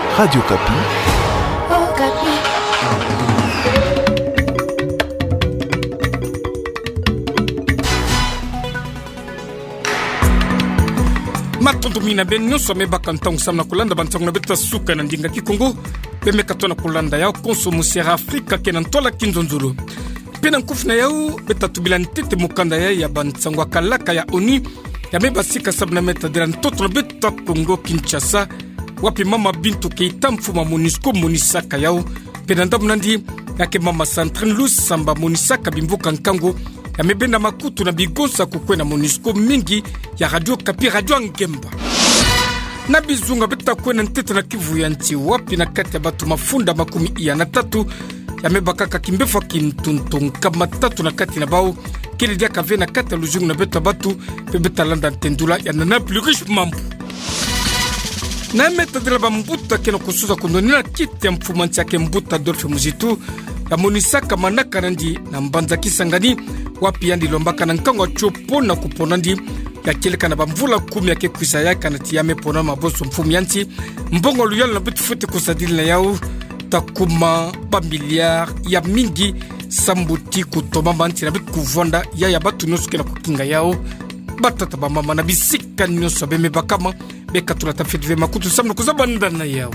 Radio Kapi. Oh, Kapi. Matondo mina ben nyonso amebaka ntango samna kolanda bantango na beta suka na ndinga kikongo bemeka tona kolanda yao konsomo sera Afrika kena ntola kinzonzolo pena nkufuna yao beta tubila ntete mukanda ya bantango kalaka ya oni ya meba sika sabna meta dela ntoto na beta Kongo Kinshasa wapi mama Bintu Keita mfuma MONUSCO monisaka yao pena ndabu nandi yake mama Sandrine Lusamba monisaka bimvuka nkango ya mebenda makutu na bigonsa kukwe na MONUSCO mingi ya Radio Kapi Radio Ngemba na bizunga beta kwena ntete na Kivu ya nchi wapi na kati ya batu mafunda makumi iya na tatu ya mebakaka kimbefa kintuntung kama tatu na kati na bao kili dia kave na kati ya lujungu na beta batu beta landa tendula ya nana plus riche mambu na meta de la bambuta kena kusuza kundonina kiti ya mfumanchi yake mbuta Adolphe Muzitu ya monisaka manaka nandi na mbanza kisangani wapi yandi lombaka na nkango chopo na kuponandi ya keleka na bamvula 10 yake kwisa yake na tiyame pona maboso mfumu yanti mbongo luyalo na bitu fute kusadili na yao takuma ba miliard ya mingi sambuti kutoma banti na bitu kuvonda ya batu nyosuke na kukinga yao batata ba mama na bisika nyoso beme bakama beka tunatafiti vema kutu samna kuzabanda na yao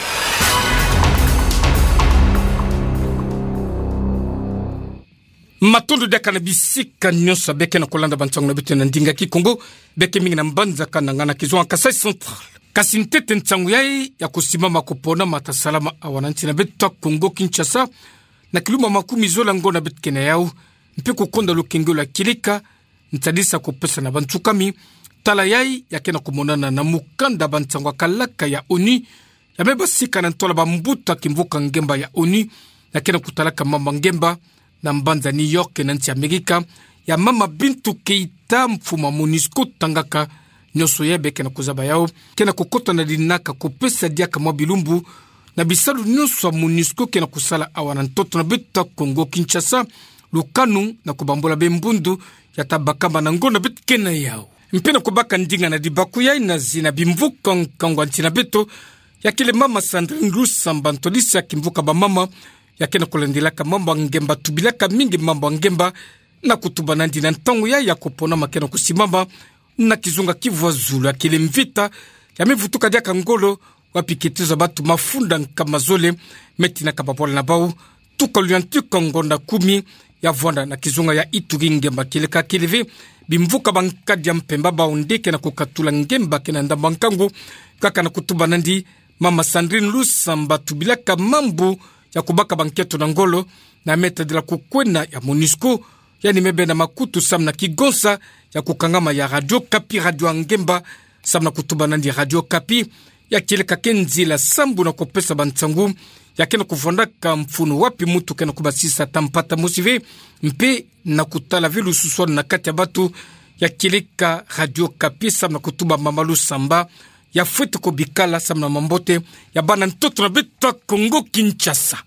matondo deka na bisika nyoso beke na kolanda bantango na bitu na ndinga kikongo beke mingi na mbanza kananga na kizwa Kasai Central kasi ntete ntango yai ya kusimama kupona matasalama awananti na bitu Kongo Kinshasa na kiluma makumi zola ngona bitu kena yao mpe kukonda lukengo la kilika ntadisa kupesa na bantukami tala yai ya kena kumonana na mukanda bantango kalaka ya oni ya meba sika na ntola bambuta kimvuka ngemba ya oni ya kena kutalaka mama ngemba na mbanza New York na nchi Amerika ya mama Bintu Keita mfuma MONUSCO tangaka nyoso yebe kena kuzaba yao kena kukota na dinaka kupesa diaka mwa bilumbu na bisalu nyoso MONUSCO kena kusala awana ntoto na beta Kongo Kinshasa lukanu na kubambola bembundu ya tabakamba na ngona beta kena yao mpena kubaka ndinga na dibaku yai na zina bimvuka nkangwa ntina beto ya kile mama Sandrine Lusamba ntolisi ya kimvuka ba mama ya kena kulendelaka mambo ngemba tubilaka mingi mambo ngemba na kutuba nandi na ntango ya kupona makena kusimama na kizunga Kivu Zulu ya kile mvita ya mevutuka diaka ngolo wapiketiza batu mafunda nkamazole meti na kapapola na bao tukaluyantuka ngonda 10 ya vwanda na kizunga ya Ituri ngemba kile ka kileve bimvuka bankadi ya mpemba baundeke na kukatula ngemba kena ndamba nkangu kaka na kutuba nandi mama Sandrine Lusamba tubilaka mambu ya kubaka banketo na ngolo na meta de la kukwena ya MONUSCO yani mebe na makutu samna kigonsa ya kukangama ya Radio Kapi Radio Ngemba samna kutuba nandi Radio Kapi ya kileka kenzi la sambu na kopesa bantangu ya kena kuvondaka mfuno wapi mutu kena kubasisa tampata musive mpe na kutala vilu suswano na kati ya batu ya kileka Radio Kapi samna kutuba mama Lusamba ya fwete kubikala samna mambote ya bana ntoto na beta Kongo Kinshasa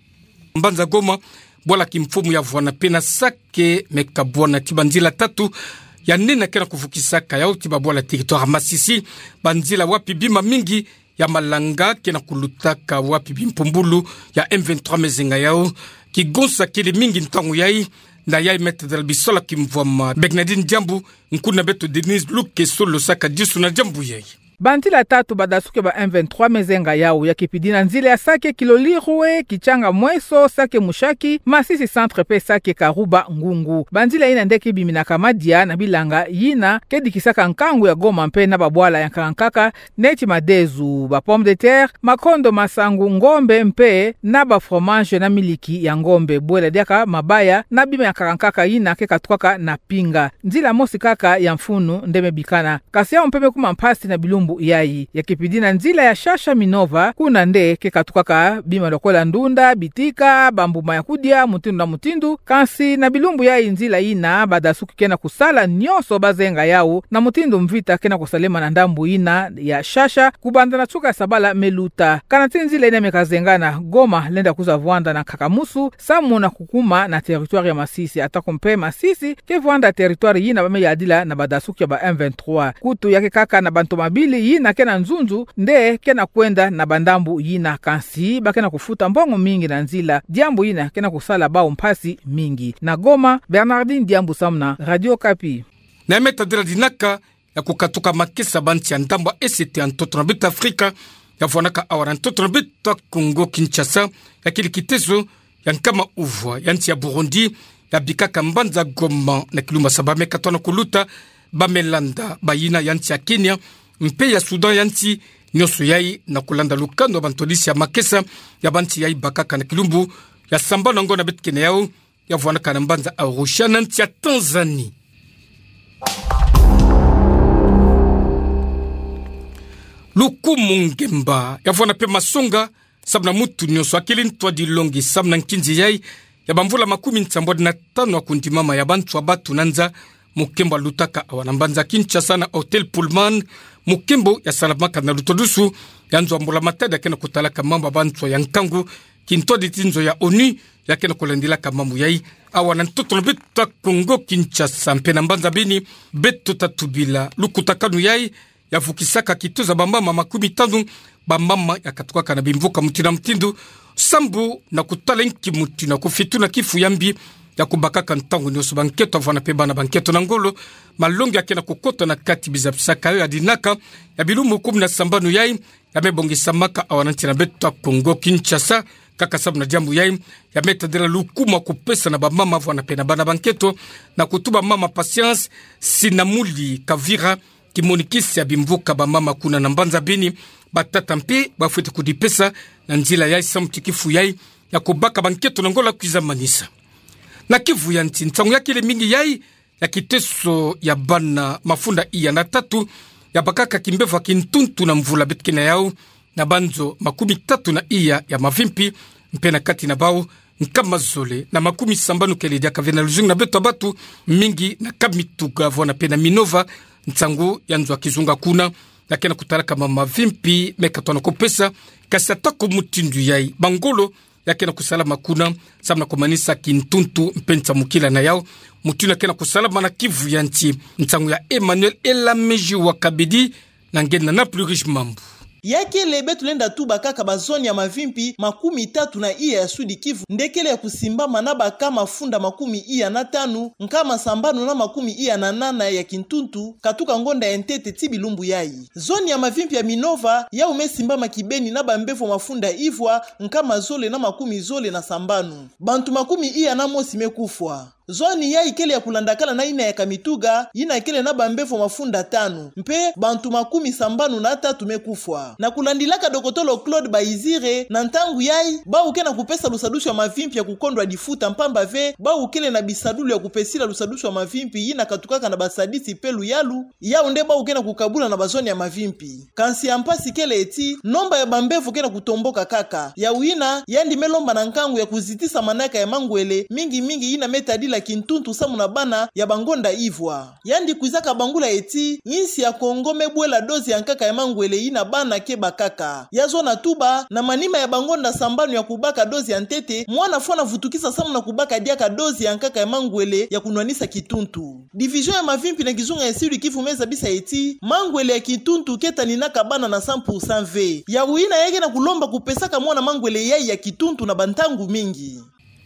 mbanza Goma bola kimfumu ya vwana pena sake mekabwana tibanzila 3 ya nena kena kufukisaka ya utiba bola territoire Masisi banzila wapi bima mingi ya malanga kena kulutaka wapi bimpumbulu ya M23 mezenga yao kigonsa kile mingi ntangu yai na yai mette del bisola kimvwama Bernardine Jambu nkuna beto Denise Luke solo saka disu na Jambu yai Bantila 3 badasuke ba M23 mezenga yao ya kipidina nzile ya sake kilolirwe kichanga mweso sake mushaki Masisi centre pe sake karuba ngungu bandila ina ndeki bimina kamadia na bilanga yina kedi kisaka nkangu ya Goma mpe na babwala ya kankaka neti madezu ba pomme de terre makondo masangu ngombe mpe na ba fromage na miliki ya ngombe bwela diaka mabaya na bima ya kankaka yina ke katukaka na pinga nzila mosi kaka ya mfunu ndeme bikana kasi ya mpeme kuma mpasti na bilumbu yai ya kipidina nzila ya Shasha Minova kuna nde ke katukaka bima lokola ndunda bitika bambuma ya kudia mutindu na mutindu kansi na bilumbu yai nzila ina badasuku kena kusala nyoso bazenga yao na mutindu mvita kena kusalema na ndambu ina ya Shasha kubanda na chuka sabala meluta kanati nzila ina mekazengana Goma lenda kuza Vwanda na Kakamusu samu na kukuma na territoire ya Masisi atakompe Masisi ke Vwanda territoire yina bame yadila na badasuku ya ba M23 kutu yake kaka na bantu mabili bali yina kena nzunzu nde kena kwenda na bandambu yina kansi bakena kufuta mbongo mingi na nzila diambu yina kena kusala bao mpasi mingi. Na Goma, Bernardine Diambu Samna, Radio Kapi. Na metadela dinaka ya kukatuka makesa banti ya ndamba esete antoto na bit Afrika ya vuanaka awara antoto na bit Kongo Kinshasa ya kilikitezo ya nkama uvwa ya nti ya Burundi ya bikaka mbanza Goma na kiluma sabame katwana kuluta bamelanda bayina ya nti ya Kenya mpe ya Sudan ya nti nyoso yai na kulanda lukando bantolisi ya makesa ya banti yai bakaka na kilumbu ya samba na ngona bit kene yao ya vuanaka na mbanza Arusha na nti ya Tanzania. Lukumu ngemba ya vuana pe masonga sabna mutu nyoso akili ntwa dilongi sabna nkinzi yai ya bamvula 15 wa kundimama ya bantu wa batu nanza mukemba lutaka awana mbanza Kinshasa na Hotel Pullman mukembo ya salamaka na lutodusu ya nzo ambula matada kena kutalaka mamba bantu ya nkangu kintwa ditinzo ya ONU ya kena kulendilaka mambu yai awana ntoto na beta Kongo Kinshasa mpena mbanza bini beto tatubila lukutakanu yai ya fukisaka kituza bambama 15 bambama ya katuka na bimvuka mutina mtindu sambu na kutalenki mutina kufitu na kifu yambi ya kubakaka ntangu nyoso banketo avana pe bana banketo na ngolo malongi ya kena kukota na kati bizapsaka ya dinaka ya bilumu 17 yai ya mebongisa maka awananti na beta Kongo Kinshasa kaka sabu na jambu yai ya metadela lukuma kupesa na bambama avana pe na bana banketo na kutuba mama Patience Sinamuli Kavira kimonikisi ya bimvuka bamama kuna na mbanza bini batata mpe bafuete kudipesa na nzila yai samtikifu yai ya kubaka banketo na ngola kuiza manisa. Na kivu ya ntangu ya kile mingi yai ya kiteso ya bana mafunda iya na 3 ya bakaka kimbefa kintuntu na mvula betkina yao na banzo 30 na iya ya mavimpi mpena kati na bao nkama zole na 70 kele dia kavena lujungu na beto batu mingi na kamituga vona pena Minova ntangu ya nzwa kizunga kuna na kena kutalaka mama vimpi mekatwana kopesa kasi atako mutindu yai bangolo ya kena kusalama kuna samna kumanisa kintuntu mpenza mukila na yao mutuna kena kusalama na kivu ya nti ntangu ya Emmanuel Elameji wa Kabedi na ngena na plus riche mambu yake lebe tulenda tu bakaka bazoni ya mavimpi 30 na iya ya Sudi Kivu ndekele ya kusimbama na baka mafunda 15 nkama sambano na 8 ya kintuntu katuka ngonda ya ntete tibilumbu yai. Zoni ya mavimpi ya Minova ya umesimbama kibeni na bambefo mafunda ivwa nkama zole na 10 zole na sambano bantu 10 na mosi mekufwa. Zoni ya ikele ya kulandakala na ina ya Kamituga ina ikele na bambefo mafunda 5 mpe bantu 13 mekufwa. Na kulandilaka dokotolo Claude Baizire na ntangu yai ba ukena kupesa lusadusu ya mavimpi ya kukondwa difuta mpamba ve ba ukele na bisadulu ya kupesila lusadusu ya mavimpi ina katukaka na basadisi pelu yalu ya unde ba ukena kukabula na bazoni ya mavimpi kansi ya mpasi kele eti nomba ya bambefu kena kutomboka kaka ya uina yandi melomba na nkangu ya kuzitisa manaka ya mangwele mingi ina metadila kintuntu samu na bana ya bangonda ivwa yandi kuizaka bangula eti insi ya Kongo mebwela dozi ya nkaka ya mangwele ina bana keba kaka yazo na tuba na manima ya bangonda sambano ya kubaka dozi ya ntete mwana fwana vutukisa samu na kubaka diaka dozi ya nkaka ya mangwele ya kunwanisa kituntu. Division ya mavimpi na kizunga ya Sudi Kivu meza bisa eti mangwele ya kituntu keta ninaka bana na 100% ve ya uina yake na kulomba kupesaka mwana mangwele yai ya kituntu na bantangu mingi.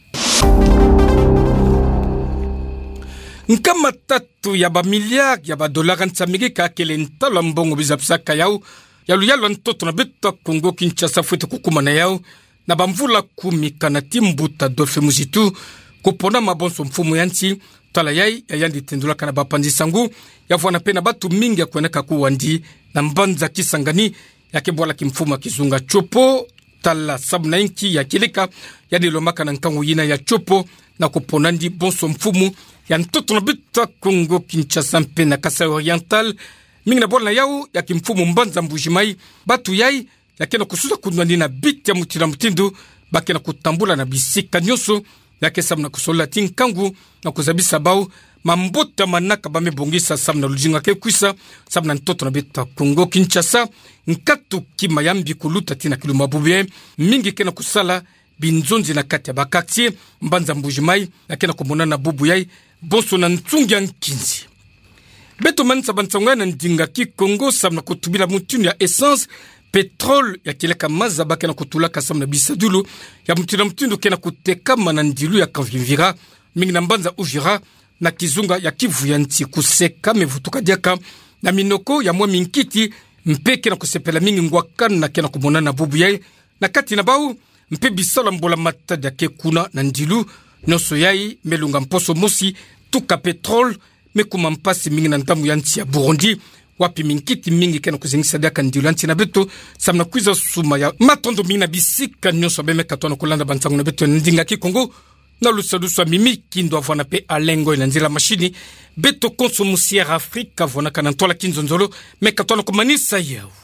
Nkama 3 ya ba miliard ya ba dolara ntsamigika kele ntala mbongo bizapsaka yao ya luyalo ntoto na beta Kongo Kinshasa fuete kukuma na yao na bamvula 10 kanati mbuta Dolfe Muzitu kupona mabonso mfumu yanti tala yai ya yandi tendula kana bapandi sangu ya vuana pena batu mingi ya kueneka kuwandi na mbanza Kisangani ya kebwala kimfuma kizunga chopo tala sabna inki ya kilika ya nilomaka na nkangu yina ya chopo na kuponandi bonso mfumu ya ntoto na beta Kongo Kinshasa mpena Kasai Oriental mingi na bwala yao ya kimfumu mbanza Mbujimai batu yai ya kena kusuza kunwani na biti ya mutina mutindu bakena kutambula na bisika nyoso ya kesamna kusola tinkangu na kuzabisa bao mambota manaka bamebongisa samna lujinga ke kwisa samna ntoto na beta Kongo Kinshasa nkatu kima yambi kuluta tina kiluma bubie mingi kena kusala binzonzi na kati ya bakaktie mbanza Mbujimai na kena kumonana bubu yai bonso na ntungi ya nkinzi. beto manisa bantsonga na ndinga ki Kongo samna kutubila mutuni ya essence petrol ya kileka maza bake na kutulaka samna bisadulu ya mtundu kena kuteka manandilu ya kanvimvira mingi na mbanza Uvira na Kizunga ya Kivu ya nti kuseka mevutuka diaka na minoko ya mwa minkiti mpeke na kusepela mingi ngwakana na kena kumona na bubu yae na kati na bau mpe bisala mbola matadi ya kekuna na ndilu noso yai melunga mposo mosi tuka petrol mekuma mpasi mingi na ntamu ya nti ya Burundi wapi minkiti mingi kena kuzengisa diaka ndilu anti na beto samna kuiza suma ya matondo mingi na bisika nyoso beme katwana kulanda bantangu na beto ndinga ki Kongo na lusalusa mimi kindo avona pe alengo ina nzila mashini beto konso musiera Afrika avona kanantola kinzonzolo mekatwana kumanisa yao